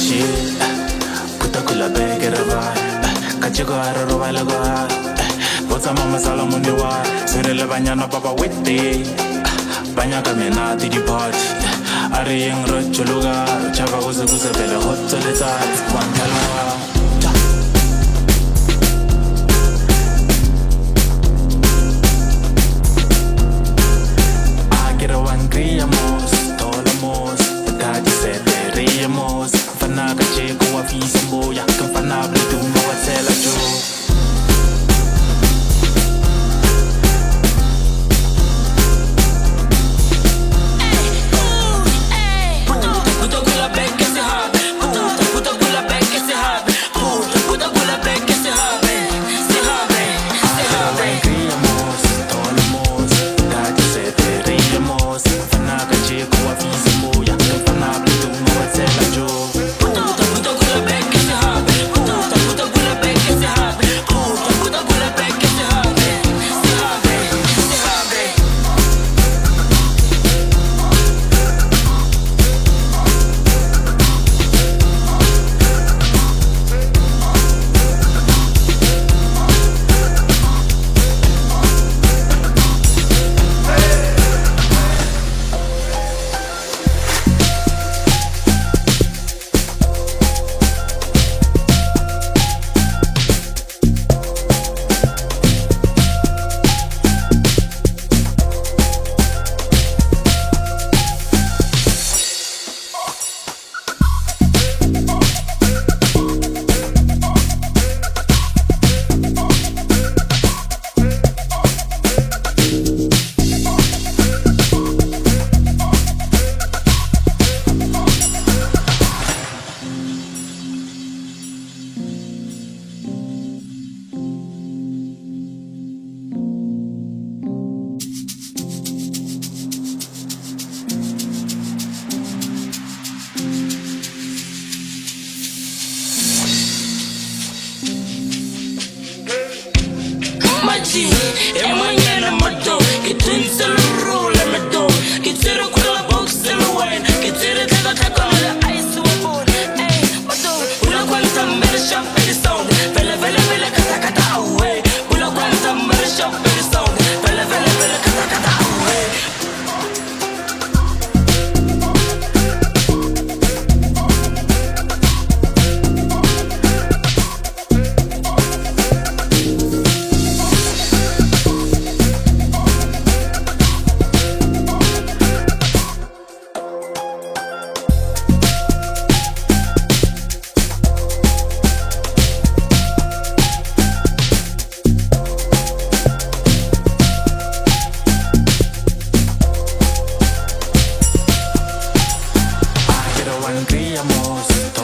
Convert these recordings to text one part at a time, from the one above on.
shit kutakula begera vai kachiko araro balago botsa mama salamone wa serele banyana baba wete banya ka mena di party are yeng ro chuluga chaba go se bele hotso le tsa kwantala Criamos, tolamos, tadi seteríamos, fana caché com a visa boia, que fana abre tu no acela jo.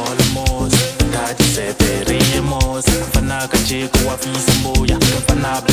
Fana caché com a visa boia, fana